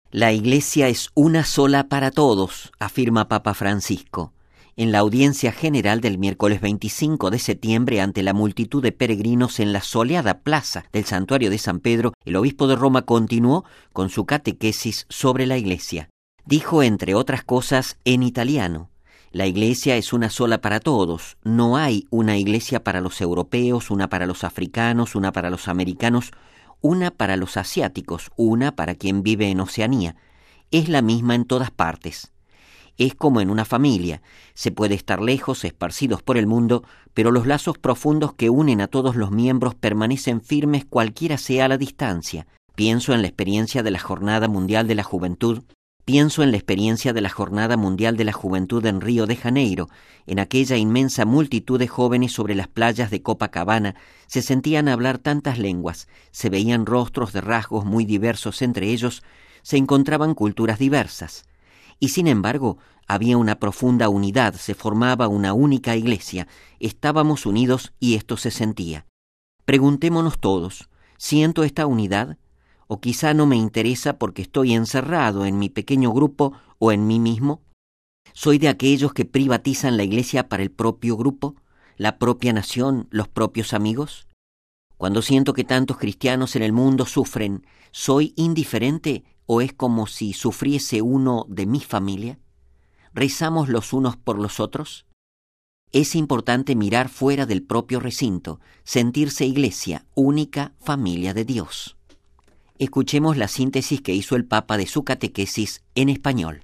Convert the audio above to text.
La Iglesia es una sola para todos, afirma Papa Francisco. En la audiencia general del miércoles 25 de septiembre ante la multitud de peregrinos en la soleada plaza del Santuario de San Pedro, el obispo de Roma continuó con su catequesis sobre la Iglesia. Dijo, entre otras cosas, en italiano: la Iglesia es una sola para todos. No hay una Iglesia para los europeos, una para los africanos, una para los americanos, una para los asiáticos, una para quien vive en Oceanía. Es la misma en todas partes. Es como en una familia. Se puede estar lejos, esparcidos por el mundo, pero los lazos profundos que unen a todos los miembros permanecen firmes cualquiera sea la distancia. Pienso en la experiencia de la Jornada Mundial de la Juventud. Pienso en la experiencia de la Jornada Mundial de la Juventud en Río de Janeiro. En aquella inmensa multitud de jóvenes sobre las playas de Copacabana se sentían hablar tantas lenguas, se veían rostros de rasgos muy diversos entre ellos, se encontraban culturas diversas. Y sin embargo, había una profunda unidad, se formaba una única iglesia, estábamos unidos y esto se sentía. Preguntémonos todos, ¿siento esta unidad? ¿O quizá no me interesa porque estoy encerrado en mi pequeño grupo o en mí mismo? ¿Soy de aquellos que privatizan la iglesia para el propio grupo, la propia nación, los propios amigos? Cuando siento que tantos cristianos en el mundo sufren, ¿soy indiferente o es como si sufriese uno de mi familia? ¿Rezamos los unos por los otros? Es importante mirar fuera del propio recinto, sentirse iglesia, única familia de Dios. Escuchemos la síntesis que hizo el Papa de su catequesis en español.